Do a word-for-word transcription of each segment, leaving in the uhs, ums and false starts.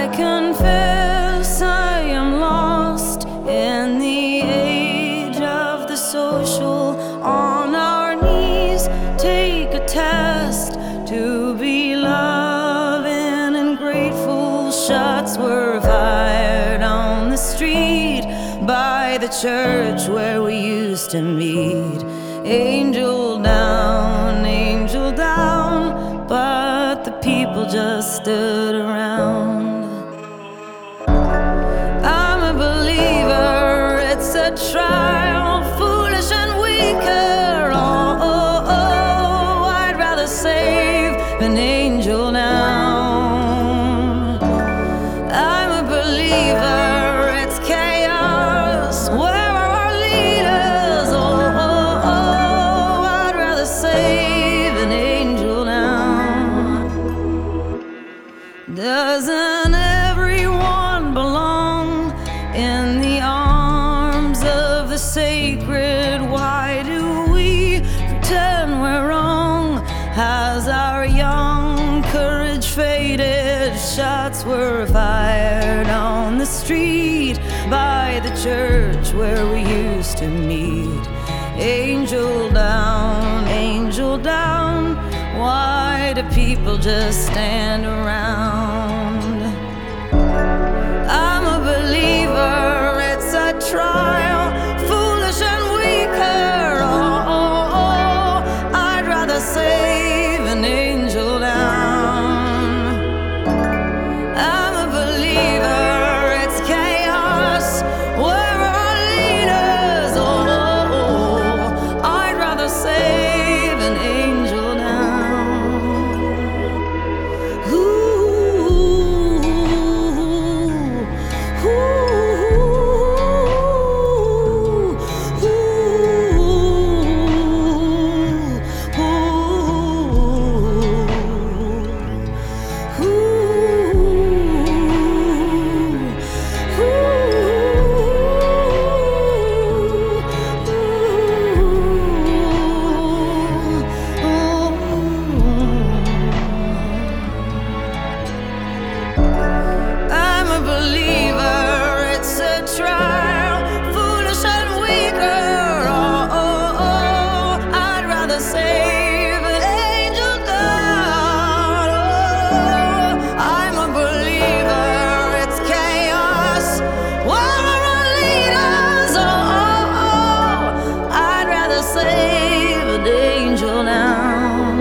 I confess I am lost in the age of the social. On our knees, take a test to be loving and grateful. Shots were fired on the street by the church where we used to meet. Angel down, angel down, but the people just stood around. I'm a believer, it's a trial, foolish and weaker. Oh, oh, oh, I'd rather save an angel down. I'm a believer, it's chaos. Where are our leaders? Oh, oh, oh, I'd rather save an angel down. Doesn't everyone belong in the arms of the sacred? Why do we pretend we're wrong? Has our young courage faded? Shots were fired on the street by the church where we used to meet. Angel down, angel down, why do people just stand around? I'm a believer, it's a trial, foolish and weaker. Oh, oh, oh, I'd rather save an angel down. I'm a believer, it's chaos. Where are our leaders? Oh, oh, oh, I'd rather save an angel down. Ooh, ooh, I'm a believer, it's a trial, foolish and weaker. Oh, oh, oh, I'd rather save an angel down. Oh, I'm a believer, it's chaos. Where are our leaders? Oh, oh, oh, I'd rather save an angel down.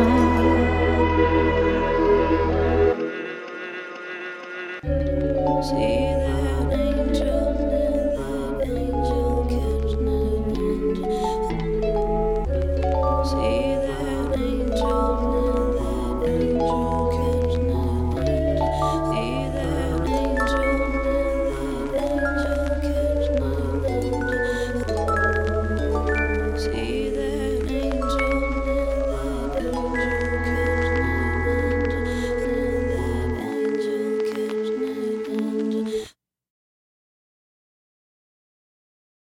See